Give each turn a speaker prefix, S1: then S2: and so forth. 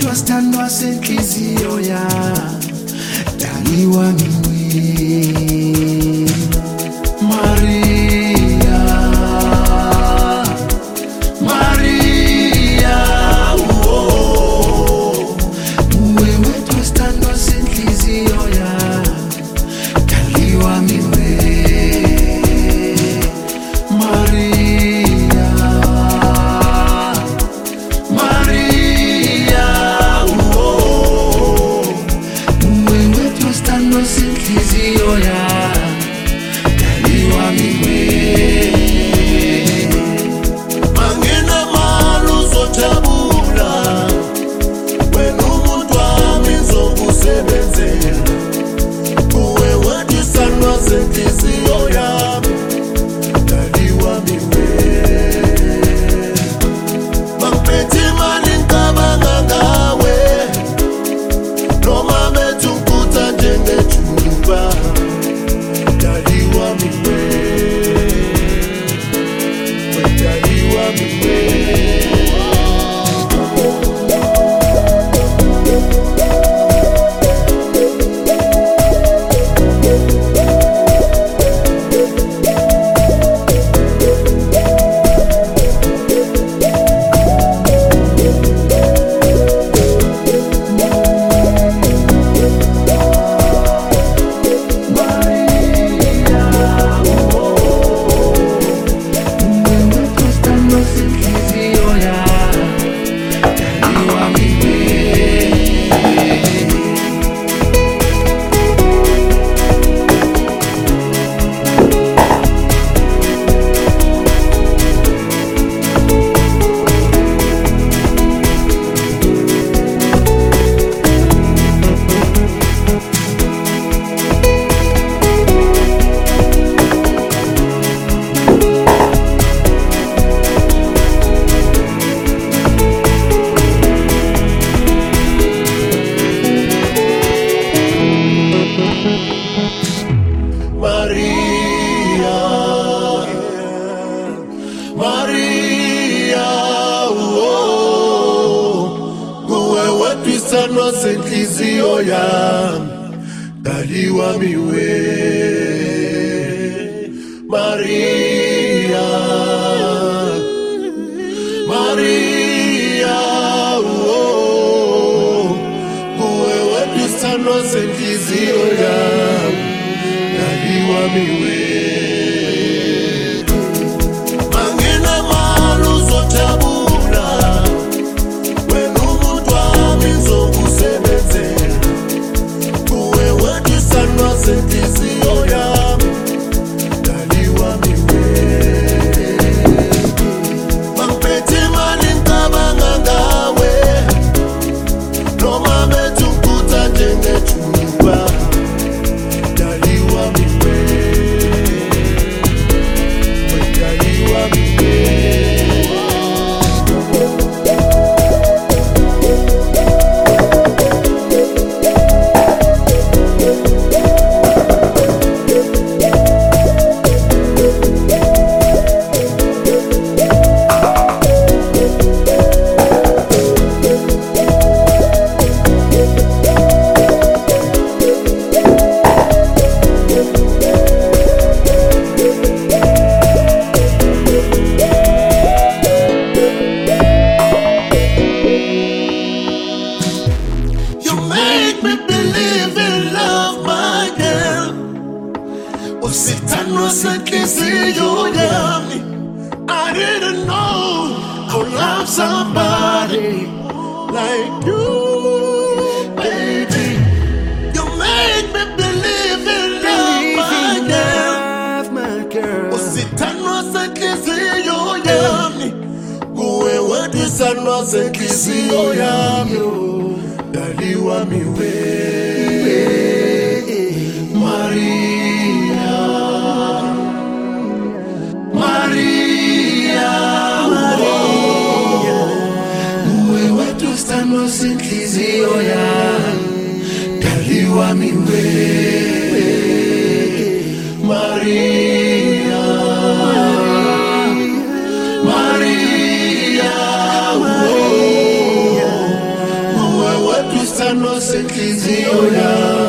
S1: twastandwa senhliziyo yami daliwa miwe Maria Maria wewe twastandwa senhliziyo yami daliwa miwe Maria Maria wewe twastandwa senhliziyo yami daliwa miwe
S2: Mangena malu zotabula wenu umuntu wami ngizokusebenzela kuwe wathusandwa senhliziyo yami daliwa miwe Mangiphethe imali ngicabanga ngawe noma bethi uphutha njengejuba daliwa miwe daliwa miwe Maria, kuwe watwisandwa senhliziyo yami daliwa miwe Maria Maria, kuwe watwisandwa senhliziyo yami daliwa miwe senhliziyo yami daliwa miwe Mangiphethe imali ngicabanga ngawe noma bethi uphutha njengejuba daliwa miwe daliwa miwe Usithandwa senhliziyo yami I didn't know I would love somebody like you, baby. You make me believe in love, my girl. Usithandwa senhliziyo yami kuwe watwisandwa senhliziyo yami daliwa miwe Maria Maria wewe watwisandwa senhliziyo yami daliwa miwe Maria Maria sithandwa senhliziyo yami